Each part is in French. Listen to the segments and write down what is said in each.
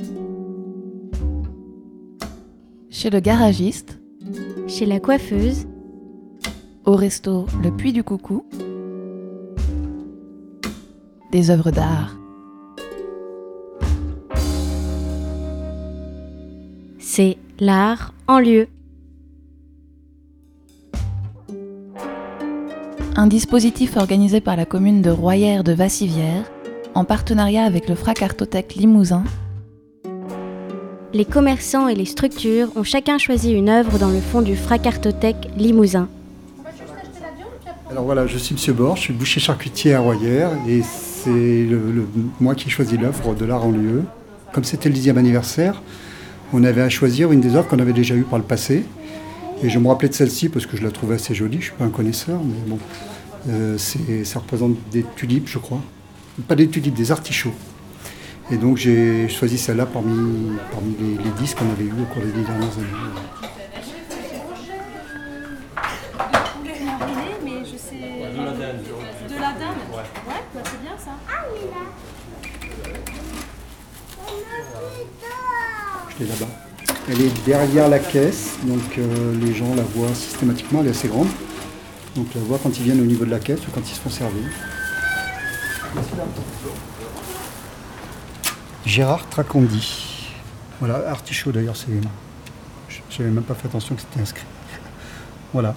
Chez le garagiste, Chez la coiffeuse, au resto Le Puy du Coucou, des œuvres d'art. c'est l'art en lieu. Un dispositif organisé par la commune de Royères de Vassivière, en partenariat avec le Fracartothèque Limousin. Les commerçants et les structures ont chacun choisi une œuvre dans le fond du Fracartothèque Limousin. Alors voilà, je suis Monsieur Bord, je suis boucher charcutier à Royères et c'est moi qui ai choisi l'œuvre de l'art en lieu. Comme c'était le 10e anniversaire, on avait à choisir une des œuvres qu'on avait déjà eues par le passé. Et je me rappelais de celle-ci parce que je la trouvais assez jolie, je ne suis pas un connaisseur, mais bon, ça représente des tulipes, je crois. Pas des tulipes, des artichauts. Et donc j'ai choisi celle-là parmi les 10 qu'on avait eues au cours des 10 dernières années. Mais je sais. De la dinde. De la dinde. Ouais, bah, c'est bien ça. Je l'ai là-bas. Elle est derrière la caisse, donc les gens la voient systématiquement, elle est assez grande. Donc la voient quand ils viennent au niveau de la caisse ou quand ils se font servir. Gérard Tracandi. Voilà, artichaut d'ailleurs, je n'avais même pas fait attention que c'était inscrit. Voilà.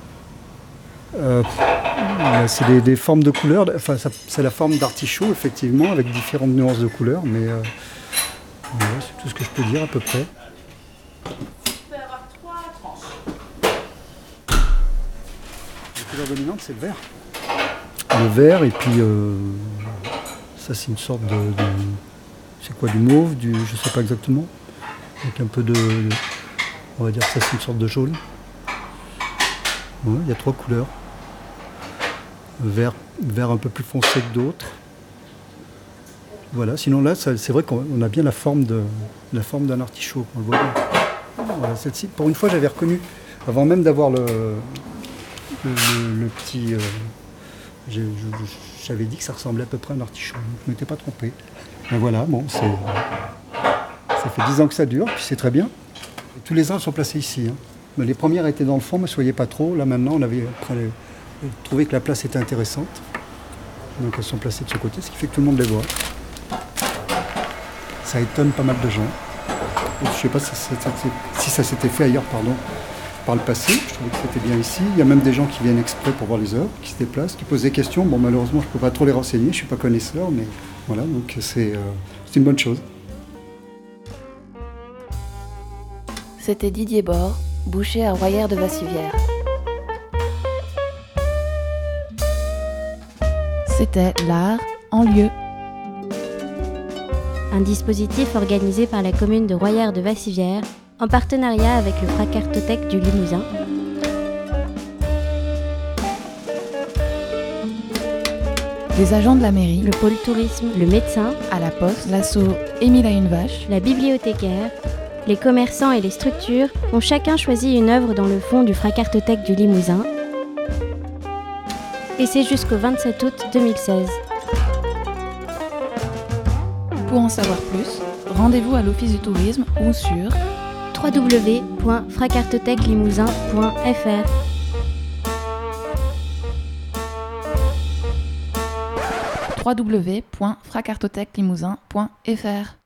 C'est des formes de couleurs, enfin c'est la forme d'artichaut effectivement, avec différentes nuances de couleurs, mais voilà, c'est tout ce que je peux dire à peu près. Tu peux avoir 3 tranches. La couleur dominante, c'est le vert. Le vert, et puis ça, c'est une sorte de c'est quoi, du mauve, je sais pas exactement. Avec un peu on va dire que ça, c'est une sorte de jaune. Ouais, il y a 3 couleurs. Vert un peu plus foncé que d'autres. Voilà, sinon là, c'est vrai qu'on a bien la forme d'un artichaut, on le voit bien. Voilà, celle-ci, pour une fois, j'avais reconnu, avant même d'avoir le petit... j'avais dit que ça ressemblait à peu près à un artichaut, donc je ne m'étais pas trompé. Mais voilà, bon, ça fait 10 ans que ça dure, puis c'est très bien. Et tous les ans, elles sont placées ici. Hein. Mais les premières étaient dans le fond, mais soyez pas trop. Là, maintenant, on avait trouvé que la place était intéressante. Donc elles sont placées de ce côté, ce qui fait que tout le monde les voit. Ça étonne pas mal de gens. Et je ne sais pas si ça s'était fait ailleurs, par le passé. Je trouvais que c'était bien ici. Il y a même des gens qui viennent exprès pour voir les œuvres, qui se déplacent, qui posent des questions. Bon, malheureusement, je ne peux pas trop les renseigner, je ne suis pas connaisseur, mais voilà, donc c'est une bonne chose. C'était Didier Bord, boucher à Royères de Vassivière. C'était l'art en lieu. Un dispositif organisé par la commune de Royères de Vassivière en partenariat avec le Fracartothèque du Limousin. Les agents de la mairie, Le pôle tourisme, le médecin, à la poste, l'asso Émile a une vache, la bibliothécaire, les commerçants et les structures ont chacun choisi une œuvre dans le fond du Fracartothèque du Limousin. Et c'est jusqu'au 27 août 2016. Pour en savoir plus, rendez-vous à l'Office du tourisme ou sur www.fracartothèquelimousin.fr. www.fracartothèquelimousin.fr.